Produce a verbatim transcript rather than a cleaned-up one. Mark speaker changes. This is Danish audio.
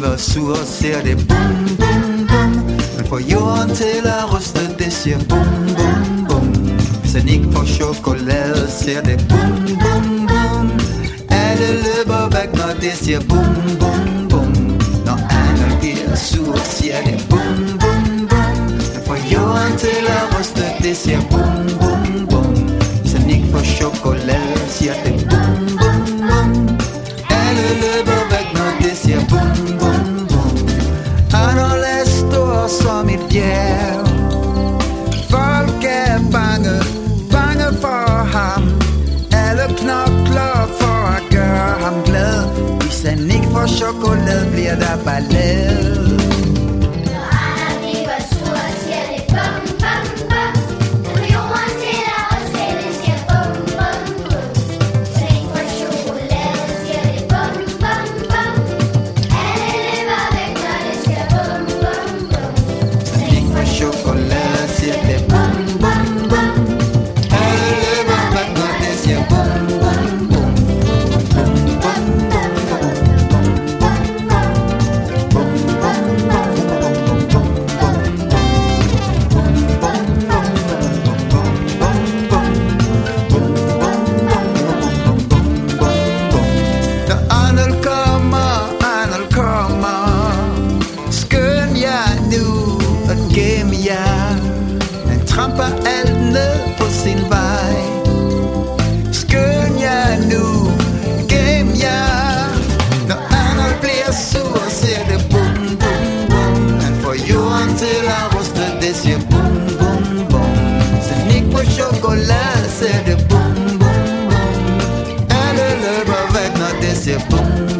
Speaker 1: bliver sur, ser det bum, bum, bum. Man får jorden til at ryste, det siger bum, bum, bum. Hvis han ikke får chokolade, ser det bum, bum, bum. Alle løber væk, når det siger bum, bum, bum. Når Arnold bliver sur, siger det bum, bum, bum. Man får jorden til at ryste, det siger bum, bum, bum. Hvis han ikke får chokolade, siger det bum, bum, bum. Alle løber væk, når det siger bum, bum, bum. Arnold er stor som et bjerg. Folk er bange, bange for ham. Alle knokler for at gøre ham glad. Hvis han ikke får chokolade, bliver der ballade. Tramper alt ned på sin vej. Skynd jer nu, gem jer. Når Arnold bliver sur, ser det bum, bum, bum. Han får jorden til at ryste, det siger bum, bum, bum. Så snik på chokolade, ser det bum, bum, bum. Alle løber væk, når det siger bum,